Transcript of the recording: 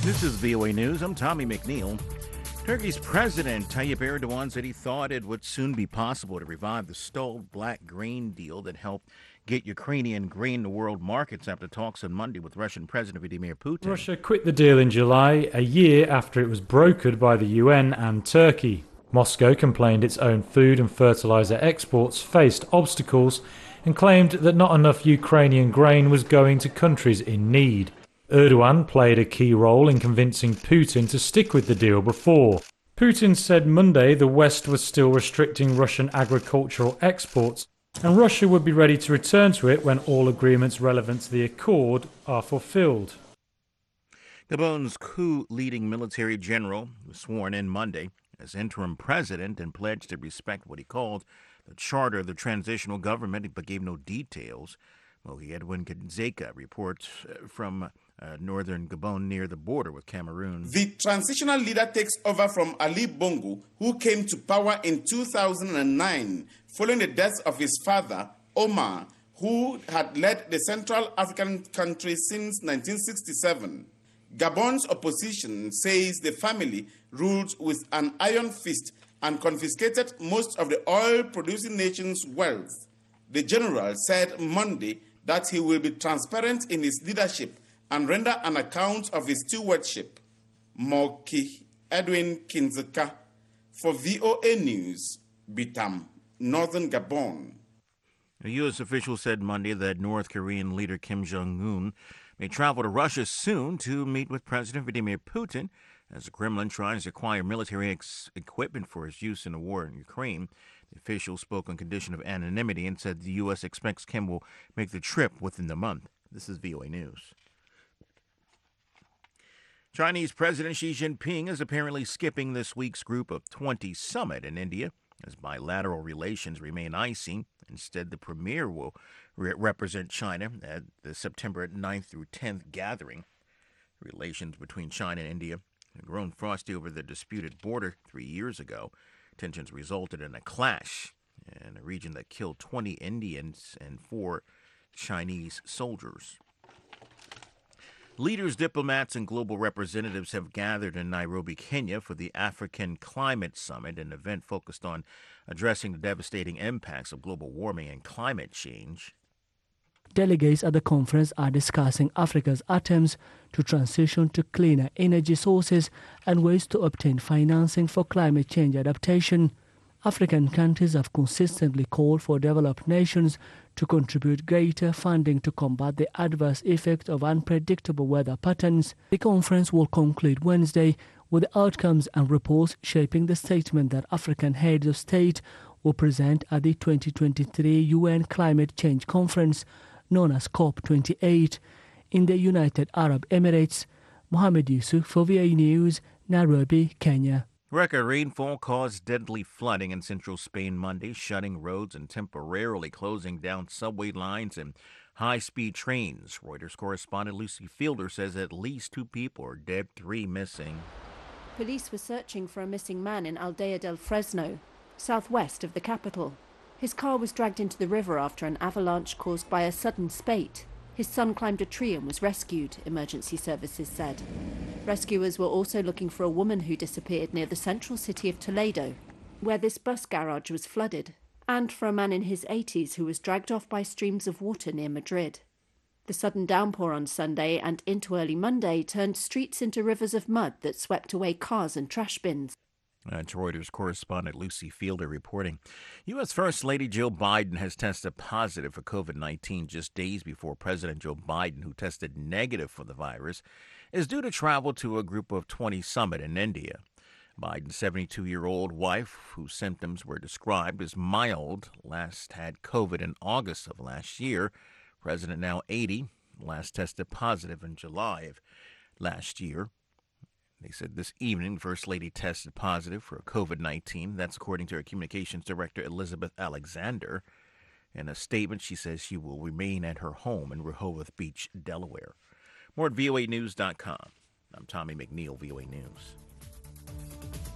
This is VOA News. I'm Tommy McNeil. Turkey's President Tayyip Erdogan said he thought it would soon be possible to revive the stalled black grain deal that helped get Ukrainian grain to world markets after talks on Monday with Russian President Vladimir Putin. Russia quit the deal in July, a year after it was brokered by the UN and Turkey. Moscow complained its own food and fertilizer exports faced obstacles and claimed that not enough Ukrainian grain was going to countries in need. Erdogan played a key role in convincing Putin to stick with the deal before. Putin said Monday the West was still restricting Russian agricultural exports, and Russia would be ready to return to it when all agreements relevant to the accord are fulfilled. Gabon's coup-leading military general was sworn in Monday as interim president and pledged to respect what he called the charter of the transitional government, but gave no details. Mohi Edwin Kinzeka reports from northern Gabon near the border with Cameroon. The transitional leader takes over from Ali Bongo, who came to power in 2009 following the death of his father, Omar, who had led the Central African country since 1967. Gabon's opposition says the family ruled with an iron fist and confiscated most of the oil-producing nation's wealth. The general said Monday that he will be transparent in his leadership and render an account of his stewardship. Moki Edwin Kinzeka for VOA News, Bitam, Northern Gabon. A U.S. official said Monday that North Korean leader Kim Jong-un may travel to Russia soon to meet with President Vladimir Putin as the Kremlin tries to acquire military equipment for its use in the war in Ukraine. The official spoke on condition of anonymity and said the U.S. expects Kim will make the trip within the month. This is VOA News. Chinese President Xi Jinping is apparently skipping this week's Group of 20 summit in India as bilateral relations remain icy. Instead, the premier will represent China at the September 9th through 10th gathering. Relations between China and India had grown frosty over the disputed border 3 years ago. Tensions resulted in a clash in a region that killed 20 Indians and 4 Chinese soldiers. Leaders, diplomats, and global representatives have gathered in Nairobi, Kenya for the African Climate Summit, an event focused on addressing the devastating impacts of global warming and climate change. Delegates at the conference are discussing Africa's attempts to transition to cleaner energy sources and ways to obtain financing for climate change adaptation. African countries have consistently called for developed nations to contribute greater funding to combat the adverse effects of unpredictable weather patterns. The conference will conclude Wednesday with the outcomes and reports shaping the statement that African heads of state will present at the 2023 UN Climate Change Conference, known as COP28, in the United Arab Emirates. Mohammed Yusuf for VOA News, Nairobi, Kenya. Record rainfall caused deadly flooding in central Spain Monday, shutting roads and temporarily closing down subway lines and high-speed trains. Reuters correspondent Lucy Fielder says at least 2 people are dead, 3 missing. Police were searching for a missing man in Aldea del Fresno, southwest of the capital. His car was dragged into the river after an avalanche caused by a sudden spate. His son climbed a tree and was rescued, emergency services said. Rescuers were also looking for a woman who disappeared near the central city of Toledo, where this bus garage was flooded, and for a man in his 80s who was dragged off by streams of water near Madrid. The sudden downpour on Sunday and into early Monday turned streets into rivers of mud that swept away cars and trash bins. That's Reuters correspondent Lucy Fielder reporting. U.S. First Lady Jill Biden has tested positive for COVID-19 just days before President Joe Biden, who tested negative for the virus, is due to travel to a Group of 20 summit in India. Biden's 72-year-old wife, whose symptoms were described as mild, last had COVID in August of last year. President, now 80, last tested positive in July of last year. They said this evening, First Lady tested positive for COVID-19. That's according to her communications director, Elizabeth Alexander. In a statement, she says she will remain at her home in Rehoboth Beach, Delaware. More at voanews.com. I'm Tommy McNeil, VOA News.